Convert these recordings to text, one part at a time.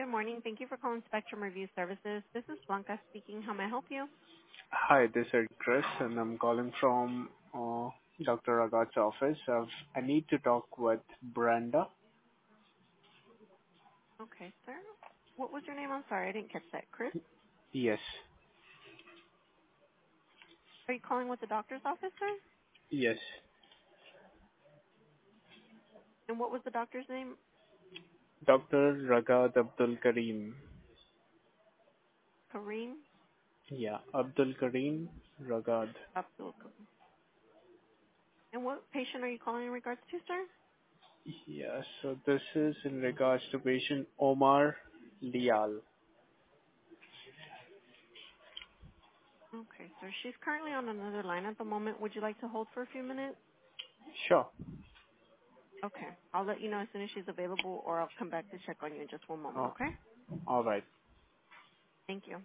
morning. Thank you for calling Spectrum Review Services. This is Blanca speaking. How may I help you? Hi, this is Chris, and I'm calling from Dr. Ragat's office. I need to talk with Brenda. Okay, sir. What was your name? I'm sorry, I didn't catch that. Chris? Yes, Are you calling with the doctor's office, sir? yes. And what was the doctor's name? Dr. Ragat Abdul Kareem. Kareem Yeah, Abdul Kareem Ragat. Abdul Kareem. And what patient are you calling in regards to, sir? Yeah, so this is in regards to patient Omar Lial. Okay, sir. She's currently on another line at the moment. Would you like to hold for a few minutes? Sure. Okay. I'll let you know as soon as she's available, or I'll come back to check on you in just one moment, Oh, okay? all right. Thank you.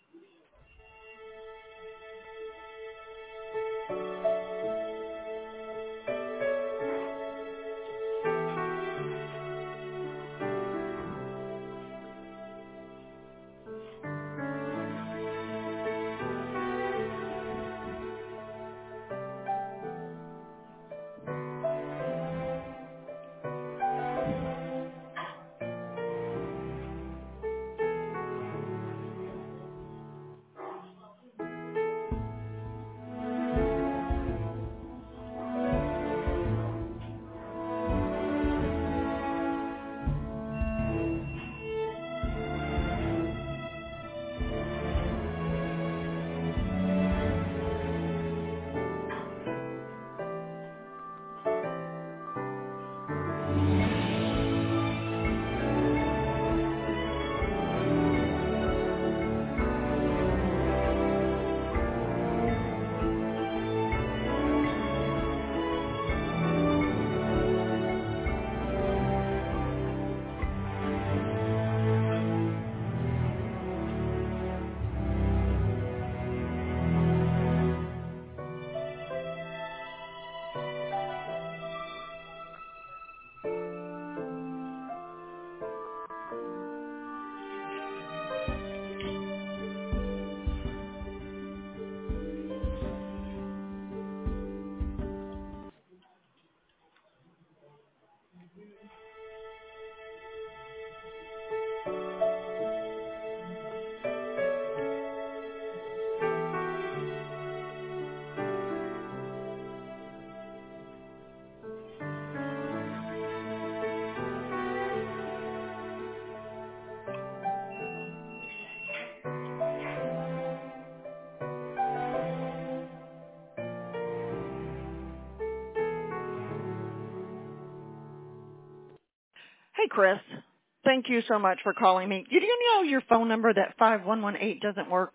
Hey, Chris. Thank you so much for calling me. Did you know your phone number, that 5118, doesn't work?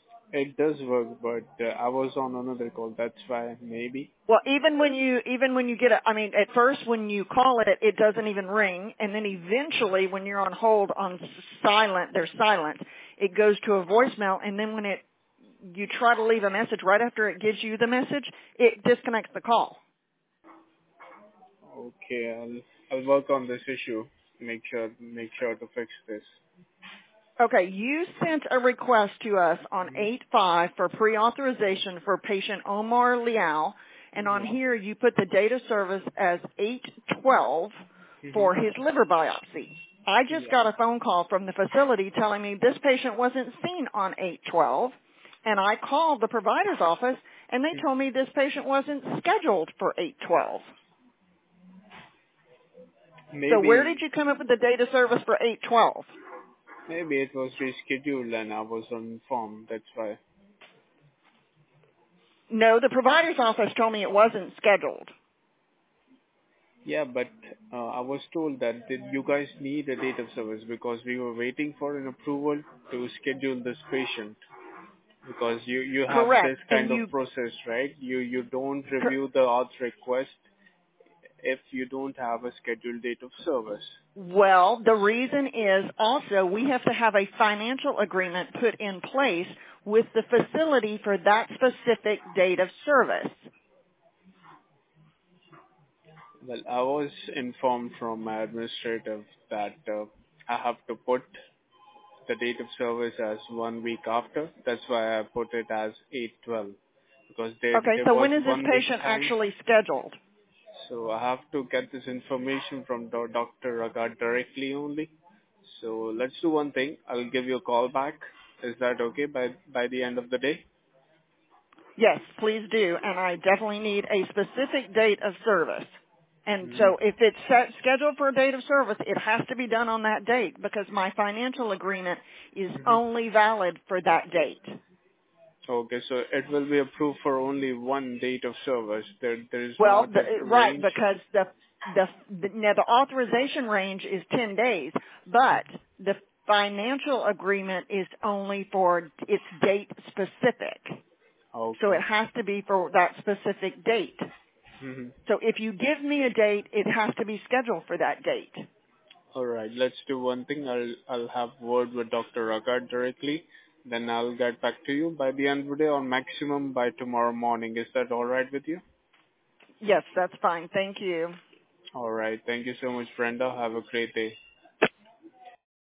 It does work, but I was on another call. That's why maybe. Well, even when you get at first when you call it, it doesn't even ring, and then eventually when you're on hold on silent, there's silent. It goes to a voicemail, and then when you try to leave a message right after it gives you the message, it disconnects the call. Okay, I'll work on this issue. Make sure to fix this. Okay, you sent a request to us on 8/5 for pre-authorization for patient Omar Liao, and on Yeah. here you put the date of service as 8/12 Mhm. for his liver biopsy. I just Yeah. got a phone call from the facility telling me this patient wasn't seen on 8/12, and I called the provider's office, and they told me this patient wasn't scheduled for 8/12. So where did Maybe you come up with the date of service for 8/12? maybe it was rescheduled and I was informed. That's why. No, the provider's office told me it wasn't scheduled. Yeah, but I was told that you guys need a date of service because we were waiting for an approval to schedule this patient. Because you have this Correct. And kind of process, right? You don't review the auth request if you don't have a scheduled date of service. well, the reason is also we have to have a financial agreement put in place with the facility for that specific date of service. Well, I was informed from my administrative that I have to put the date of service as 1 week after. That's why I put it as 8/12 because Okay, there so was when is this 1 week patient time. actually scheduled? So I have to get this information from Dr. Ragad directly only. So let's do one thing. I'll give you a call back. Is that okay by the end of the day? Yes, please do, and I definitely need a specific date of service. And Mm-hmm. so if it's set, scheduled for a date of service, it has to be done on that date because my financial agreement is Mm-hmm. only valid for that date. Okay, so it will be approved for only one date of service. There is Well, not a right, range. because now the authorization range is 10 days, but the financial agreement is only for its date specific. So Okay. it has to be for that specific date. Mm-hmm. So if you give me a date, it has to be scheduled for that date. All right, let's do one thing. I'll have word with Dr. Ragad directly. Then I'll get back to you by the end of the day or maximum by tomorrow morning. Is that all right with you? Yes, that's fine. Thank you. All right. Thank you so much, Brenda. Have a great day.